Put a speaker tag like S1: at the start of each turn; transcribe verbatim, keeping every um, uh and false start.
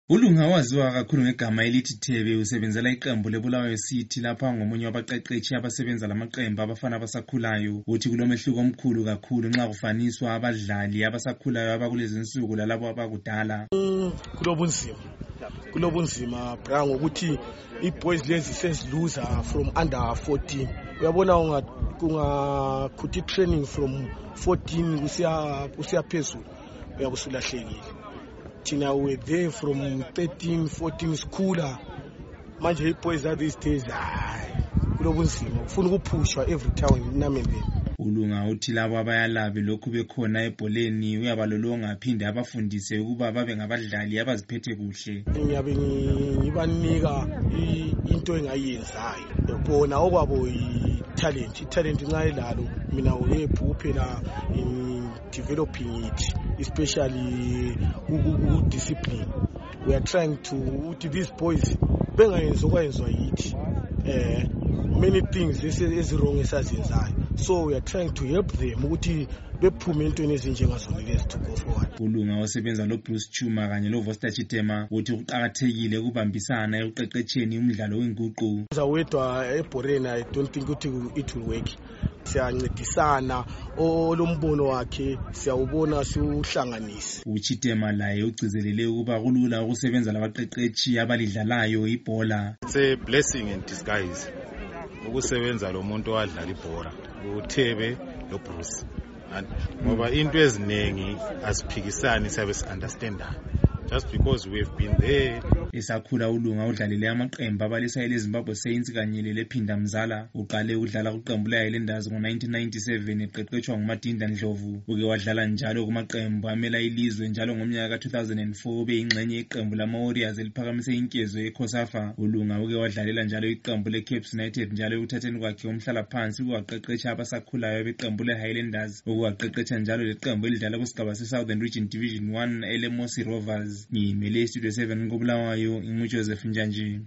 S1: Ulunga waziwa kakhulu ngegama elithi Thebe usebenzela iqembu leBulawayo City lapha ngomunye wabaqeqeshi abasebenza lamaqembu abafana abasakhulayo. Uthi kulomehluko omkhulu kakhulu nxa kufaniswa abadlali abasakhulayo abakulezi insuku lalabo abakudala.
S2: Kulobunzima. Kulobunzima bra ngokuthi iboys lezi seziluza from under fourteen. Uyabona unga kungakhuthi training from fourteen kusiya kusiya phezulu uyabusulahlekile. Tina we there from thirteen fourteen schooler manje iboys are these days hayi kulobunzima ufuna ukuphushwa every time inamendeni.
S1: Ulunga uthi labo abayalabi lokhu bekhona ebholeni uyabalolonga aphinde abafundise ukuba babe ngabadlali abaziphethe kuhle.
S2: Ngiyabe ngibanika into engayenzayo bona okwabo i-talent i-talent nxa ilalo mina uyephu phela in developing it, especially discipline. We are trying to to these boys bengayenza okwenzwa yithi eh many things is wrong esazenzayo, so we are trying to help them ukuthi bephume entweni ezinjengazona lezi to go forward.
S1: Ulunga osebenza lo Bruce Chuma kanye lo Voster Chitema uthi kuqhakathekile ukubambisana ekuqeqetsheni umdlalo wenguqu.
S2: Zawedwa eBoreni I don't think ukuthi it will work. Siyancedisana olombono wakhe siyawubona siuhlanganise.
S1: Uchitema laye ugcizelele ukuba kulula ukusebenza labaqeqeshi abalidlalayo ibhola.
S3: It's a blessing in disguise ukusebenza lo muntu owadlala ibhola uThebe lo Bruce ngoba into ezinengi asiphikisani sabe si-understanda just because we've been there.
S1: Esakhula Ulunga udlalele amaqembu abalisa eleZimbabwe Saints kanye lePhinda Mzala. Uqale udlala kuqembu leHighlanders ngo-nineteen ninety-seven eqeqetshwa nguMadinda Ndlovu. Uke wadlala njalo kumaqembu amela ilizwe njalo ngomnyaka ka two thousand four beyingxenye yeqembu lama-Warriors eliphakamise inkezo eCOSAFA. Ulunga uke wadlalela njalo iqembu leCapes United njalo ekuthatheni kwakhe umhlala phansi ukuwaqeqetsha abasakhulayo beqembu leHighlanders. Ukuwaqeqetsha njalo leqembu elidlala kusigaba se-Southern Region Division one eleMosi Rovers. Ngimele iStudio seven koBulawayo, ingu Joseph Njanji.